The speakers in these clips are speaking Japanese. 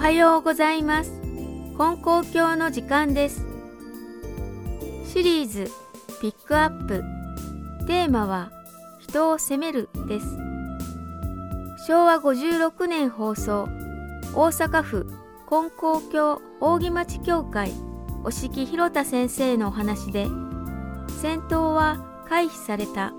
はようございます。金光教の時間です。シリーズピックアップ、テーマは人を責めるです。昭和56年放送、大阪府金光教扇町教会押木弘太先生のお話で、戦闘は回避された。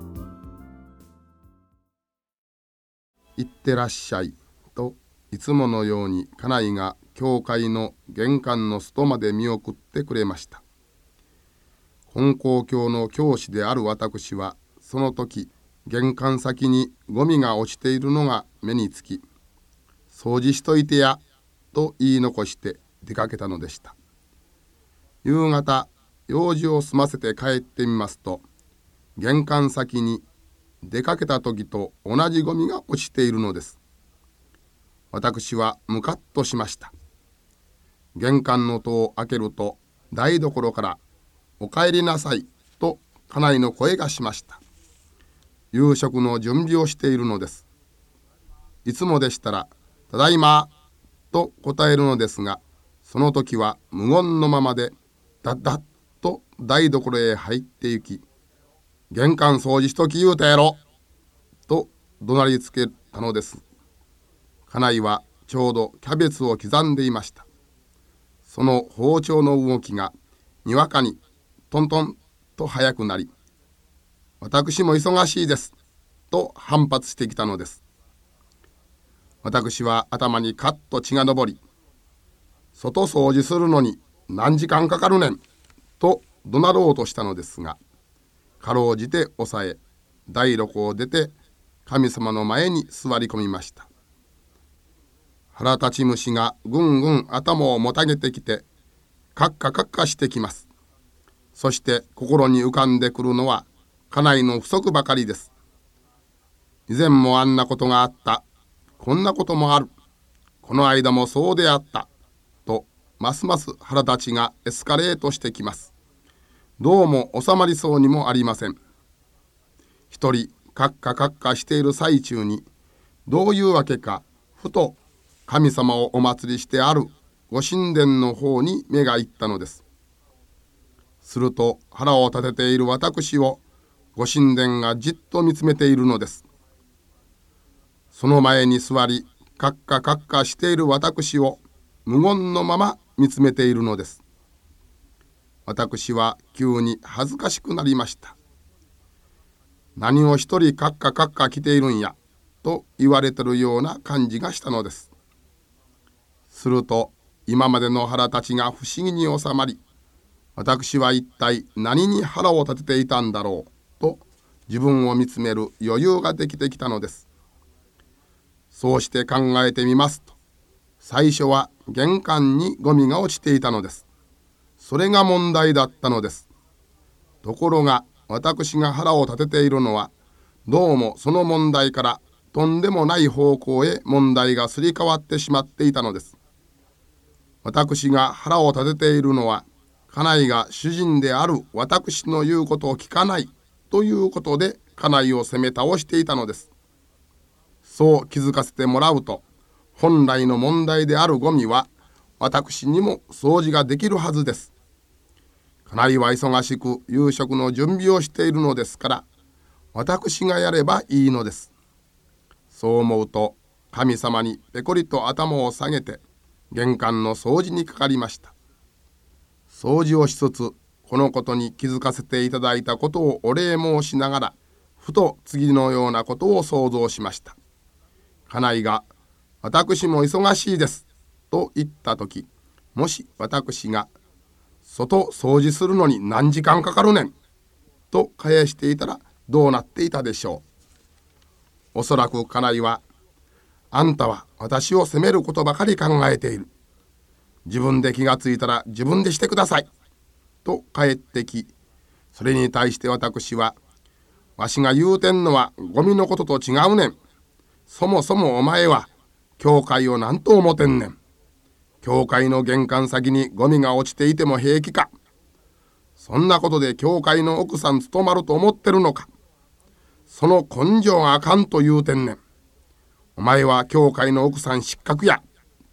いってらっしゃいといつものように家内が教会の玄関の外まで見送ってくれました。金光教の教師である私はその時、玄関先にゴミが落ちているのが目につき、掃除しといてやと言い残して出かけたのでした。夕方、用事を済ませて帰ってみますと、玄関先に出かけた時と同じゴミが落ちているのです。私はムカッとしました。玄関の戸を開けると、台所からお帰りなさいと家内の声がしました。夕食の準備をしているのです。いつもでしたらただいまと答えるのですが、その時は無言のままでダッダッと台所へ入って行き、玄関掃除しとき言うたやろと怒鳴りつけたのです。家内はちょうどキャベツを刻んでいました。その包丁の動きがにわかにトントンと速くなり、私も忙しいですと反発してきたのです。私は頭にカッと血が上り、外掃除するのに何時間かかるねんと怒鳴ろうとしたのですが、かろうじて抑え、台所を出て神様の前に座り込みました。腹立ち虫がぐんぐん頭をもたげてきて、カッカカッカしてきます。そして心に浮かんでくるのは家内の不足ばかりです。以前もあんなことがあった、こんなこともある、この間もそうであったと、ますます腹立ちがエスカレートしてきます。どうも収まりそうにもありません。一人カッカカッカしている最中に、どういうわけかふと神様をお祭りしてあるご神殿の方に目がいったのです。すると腹を立てている私をご神殿がじっと見つめているのです。その前に座りカッカカッカしている私を無言のまま見つめているのです。私は急に恥ずかしくなりました。何を一人カッカカッカ来ているんやと言われてるような感じがしたのです。すると今までの腹立ちが不思議に収まり、私は一体何に腹を立てていたんだろうと自分を見つめる余裕ができてきたのです。そうして考えてみますと、最初は玄関にゴミが落ちていたのです。それが問題だったのです。ところが私が腹を立てているのは、どうもその問題からとんでもない方向へ問題がすり替わってしまっていたのです。私が腹を立てているのは、家内が主人である私の言うことを聞かないということで家内を責め倒していたのです。そう気づかせてもらうと、本来の問題であるゴミは私にも掃除ができるはずです。家内は忙しく夕食の準備をしているのですから、私がやればいいのです。そう思うと神様にペコリと頭を下げて玄関の掃除にかかりました。掃除をしつつ、このことに気づかせていただいたことをお礼申しながら、ふと次のようなことを想像しました。家内が私も忙しいですと言ったとき、もし私が外掃除するのに何時間かかるねんと返していたらどうなっていたでしょう。おそらく家内は、あんたは私を責めることばかり考えている。自分で気がついたら自分でしてくださいと返ってき、それに対して私は、わしが言うてんのはゴミのことと違うねん。そもそもお前は教会を何と思ってんねん。教会の玄関先にゴミが落ちていても平気か。そんなことで教会の奥さん務まると思ってるのか。その根性があかんと言うてんねん。お前は教会の奥さん失格やと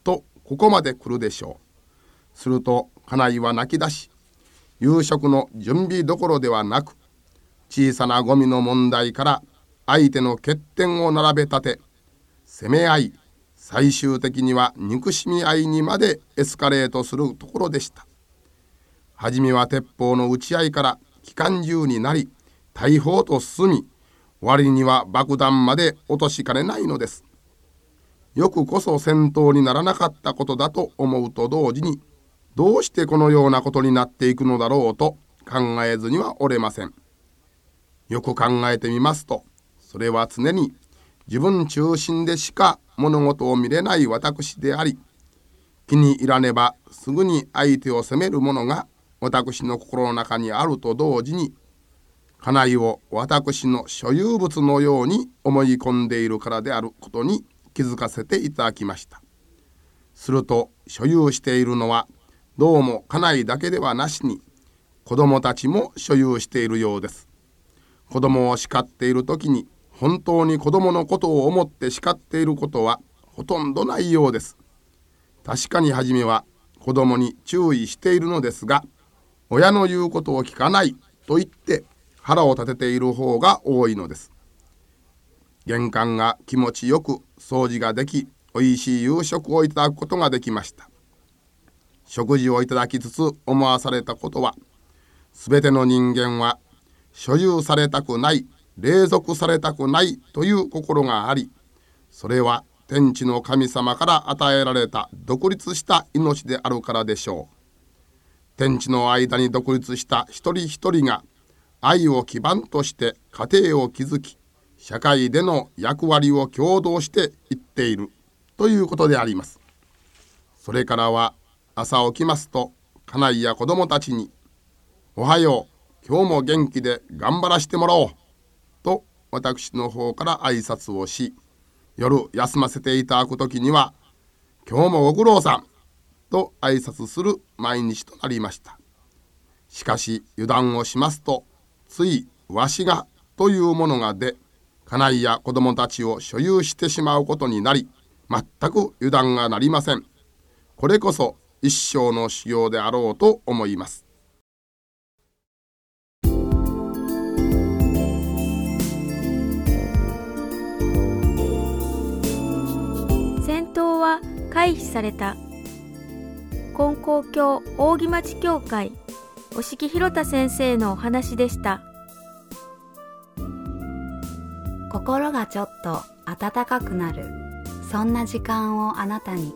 ここまで来るでしょう。すると家内は泣き出し、夕食の準備どころではなく、小さなゴミの問題から相手の欠点を並べ立て、責め合い、最終的には憎しみ合いにまでエスカレートするところでした。はじめは鉄砲の撃ち合いから機関銃になり、大砲と進み、終わりには爆弾まで落としかねないのです。よくこそ戦闘にならなかったことだと思うと同時に、どうしてこのようなことになっていくのだろうと考えずにはおれません。よく考えてみますと、それは常に自分中心でしか物事を見れない私であり、気に入らねばすぐに相手を責めるものが私の心の中にあると同時に、家内を私の所有物のように思い込んでいるからであることに気づかせていただきました。すると所有しているのはどうも家内だけではなしに、子供たちも所有しているようです。子供を叱っている時に本当に子供のことを思って叱っていることはほとんどないようです。確かに初めは子供に注意しているのですが、親の言うことを聞かないと言って腹を立てている方が多いのです。玄関が気持ちよく掃除ができ、おいしい夕食をいただくことができました。食事をいただきつつ思わされたことは、すべての人間は所有されたくない、隷属されたくないという心があり、それは天地の神様から与えられた独立した命であるからでしょう。天地の間に独立した一人一人が愛を基盤として家庭を築き、社会での役割を共同していっているということであります。それからは朝起きますと、家内や子供たちに、おはよう、今日も元気で頑張らしてもらおうと私の方から挨拶をし、夜休ませていただくときには、今日もご苦労さんと挨拶する毎日となりました。しかし油断をしますと、ついわしがというものが出、家内や子供たちを所有してしまうことになり、全く油断がなりません。これこそ一生の修行であろうと思います。 戦闘は回避された。金光教扇町教会押木弘太先生のお話でした。 心がちょっと温かくなる、そんな時間をあなたに。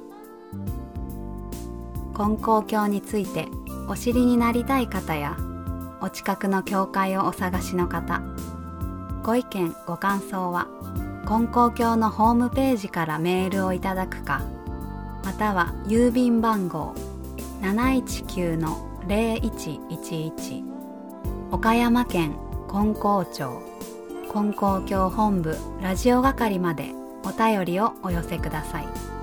金光教についてお知りになりたい方や、お近くの教会をお探しの方、ご意見ご感想は金光教のホームページからメールをいただくか、または郵便番号 719-0111 岡山県金光町金光教本部ラジオ係までお便りをお寄せください。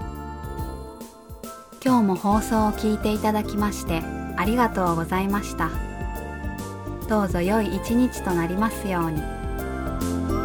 今日も放送を聞いていただきましてありがとうございました。どうぞ良い一日となりますように。